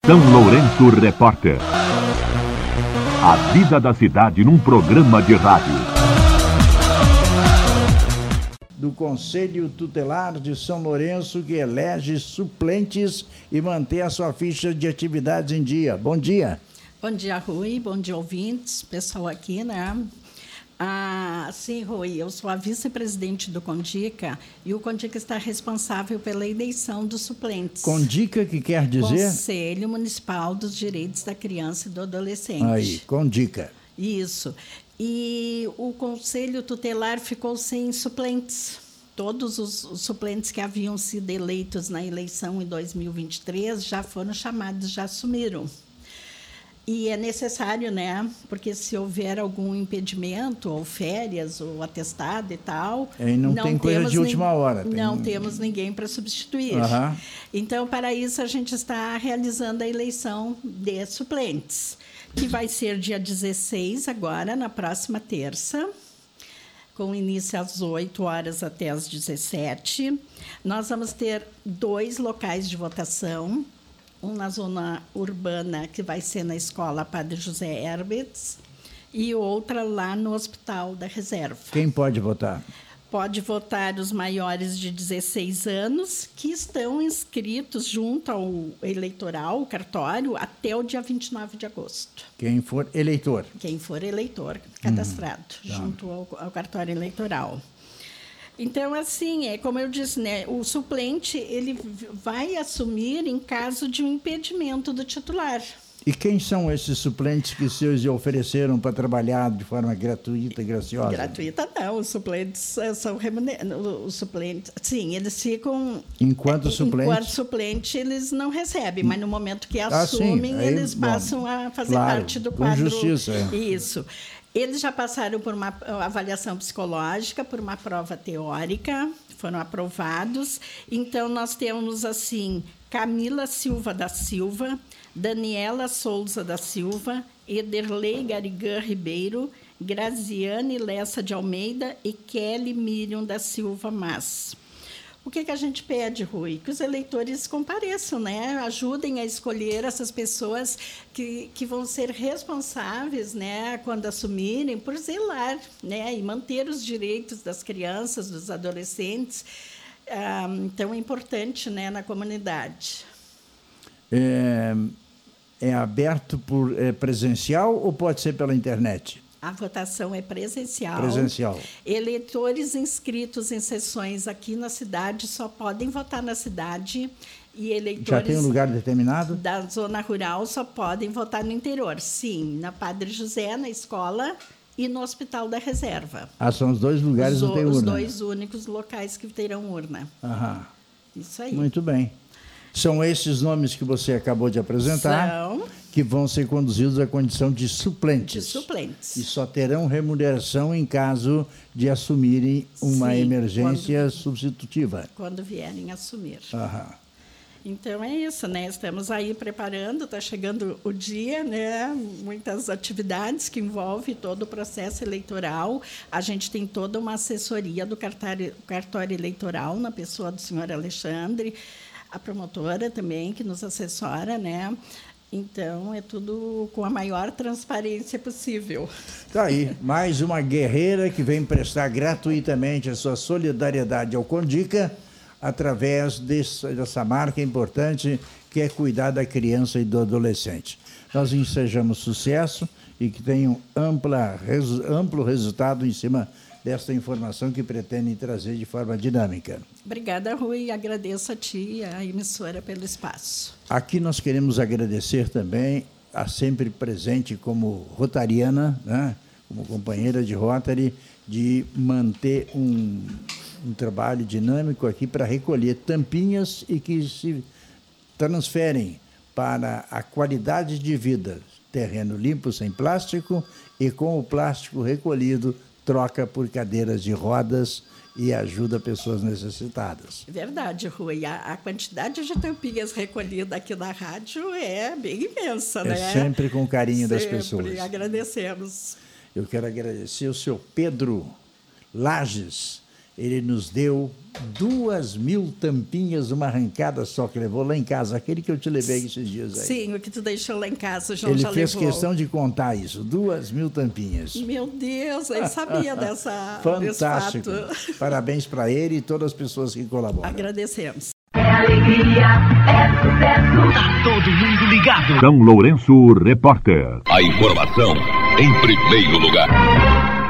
São Lourenço Repórter. A vida da cidade num programa de rádio. Do Conselho Tutelar de São Lourenço, que elege suplentes e mantém a sua ficha de atividades em dia. Bom dia. Bom dia, Rui. Bom dia, ouvintes. Pessoal aqui, né? Sim, Rui, eu sou a vice-presidente do CONDICA e o CONDICA está responsável pela eleição dos suplentes. CONDICA, que quer dizer? Conselho Municipal dos Direitos da Criança e do Adolescente. Aí, CONDICA. Isso. E o Conselho Tutelar ficou sem suplentes. Todos os suplentes que haviam sido eleitos na eleição em 2023 já foram chamados, já assumiram. E é necessário, né? Porque se houver algum impedimento, ou férias, ou atestado e tal... E não tem coisa de última hora. Não temos ninguém para substituir. Uhum. Então, para isso, a gente está realizando a eleição de suplentes, que vai ser dia 16, agora, na próxima terça, com início às 8 horas até às 17. Nós vamos ter 2 locais de votação, um na zona urbana, que vai ser na Escola Padre José Herberts, e outra lá no Hospital da Reserva. Quem pode votar? Pode votar os maiores de 16 anos, que estão inscritos junto ao eleitoral, o cartório, até o dia 29 de agosto. Quem for eleitor. Quem for eleitor, cadastrado, junto ao cartório eleitoral. Então, assim, como eu disse, né, o suplente ele vai assumir em caso de um impedimento do titular. E quem são esses suplentes que se ofereceram para trabalhar de forma gratuita e graciosa? Gratuita não, os suplentes são remunerados. Os suplentes, sim, eles ficam... Enquanto suplente? Enquanto suplente, eles não recebem, mas no momento que assumem, sim. Aí, eles passam a fazer parte do com quadro. Justiça. Isso. Eles já passaram por uma avaliação psicológica, por uma prova teórica, foram aprovados. Então, nós temos, assim, Camila Silva da Silva, Daniela Souza da Silva, Ederlei Garigã Ribeiro, Graziane Lessa de Almeida e Kelly Miriam da Silva Mas. O que a gente pede, Rui? Que os eleitores compareçam, né? Ajudem a escolher essas pessoas que vão ser responsáveis, né, quando assumirem, por zelar, né, e manter os direitos das crianças, dos adolescentes, tão importante, né, na comunidade. É aberto por presencial ou pode ser pela internet? A votação é presencial. Presencial. Eleitores inscritos em sessões aqui na cidade só podem votar na cidade e eleitores... Já tem um lugar determinado? Da zona rural só podem votar no interior. Sim, na Padre José, na escola, e no Hospital da Reserva. São os 2 lugares que tem urna. Os 2 únicos locais que terão urna. Aham. Isso aí. Muito bem. São esses nomes que você acabou de apresentar que vão ser conduzidos à condição de suplentes. De suplentes. E só terão remuneração em caso de assumirem uma emergência substitutiva. Quando vierem assumir. Aham. Então, é isso, né? Estamos aí preparando, está chegando o dia, né? Muitas atividades que envolvem todo o processo eleitoral. A gente tem toda uma assessoria do cartório eleitoral, na pessoa do senhor Alexandre, a promotora também, que nos assessora, né? Então, é tudo com a maior transparência possível. Está aí, mais uma guerreira que vem prestar gratuitamente a sua solidariedade ao CONDICA através dessa marca importante que é cuidar da criança e do adolescente. Nós ensejamos sucesso e que tenham amplo resultado em cima desta informação que pretendem trazer de forma dinâmica. Obrigada, Rui. Agradeço a ti e à emissora pelo espaço. Aqui nós queremos agradecer também a sempre presente como rotariana, né, como companheira de Rotary, de manter um trabalho dinâmico aqui para recolher tampinhas e que se transferem para a qualidade de vida. Terreno limpo, sem plástico, e com o plástico recolhido, troca por cadeiras de rodas e ajuda pessoas necessitadas. Verdade, Rui. A quantidade de tampinhas recolhidas aqui na rádio é bem imensa, né? É sempre com carinho das pessoas. Sempre agradecemos. Eu quero agradecer o seu Pedro Lages, ele nos deu 2.000 tampinhas, uma arrancada só que levou lá em casa, aquele que eu te levei esses dias aí. Sim, o que tu deixou lá em casa, o João ele já fez levou. questão de contar isso, 2.000 tampinha. Meu Deus, eu sabia desse fantástico. fato. Parabéns para ele e todas as pessoas que colaboram. Agradecemos. É alegria, é sucesso. Tá todo mundo ligado. São Lourenço, repórter. A informação em primeiro lugar.